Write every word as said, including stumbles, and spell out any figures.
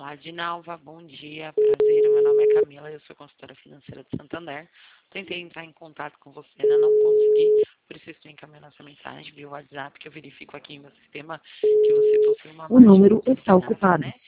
Olá, Dinalva, bom dia, prazer, meu nome é Camila, eu sou consultora financeira de Santander. Tentei entrar em contato com você, ainda não consegui, por isso estou encaminhando essa mensagem via WhatsApp, que eu verifico aqui em meu sistema que você possui uma O margem número está consignada, ocupado. né?